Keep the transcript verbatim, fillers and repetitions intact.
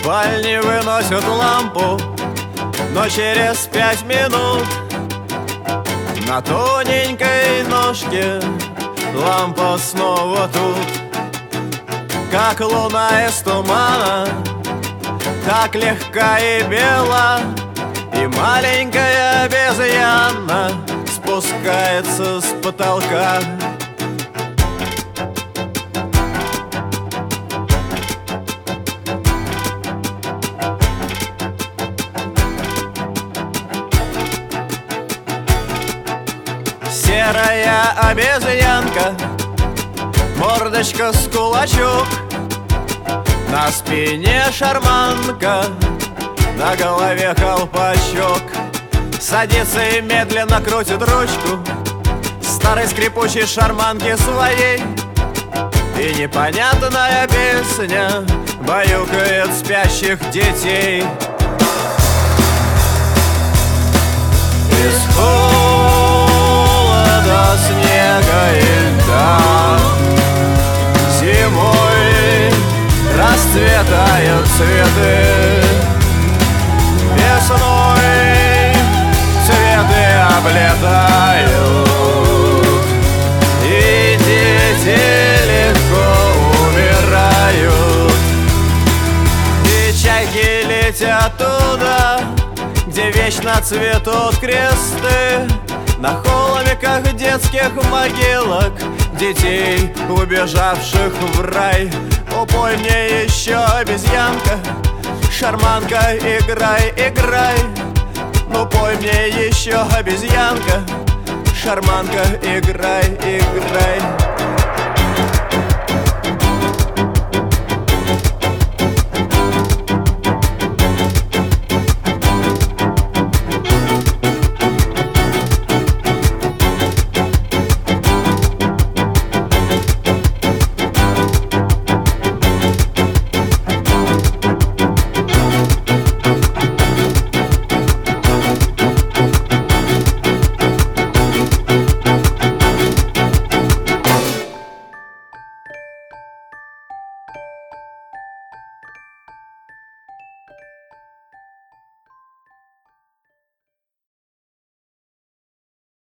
спальни выносят лампу, но через пять минут на тоненькой ножке лампа снова тут. Как луна из тумана, так легка и бела, и маленькая обезьяна спускается с потолка. Серая обезьянка, мордочка с кулачок, на спине шарманка, на голове колпачок. Садится и медленно крутит ручку старой скрипучей шарманки своей, и непонятная песня баюкает спящих детей. Из холода, снега и льда зимой расцветают цветы, весной цветы облетают, и дети легко умирают. И чайки летят туда, где вечно цветут кресты, на холмиках детских могилок детей, убежавших в рай. Упой мне еще, обезьянка, шарманка, играй, играй. Ну пой мне еще, обезьянка, шарманка, играй, играй.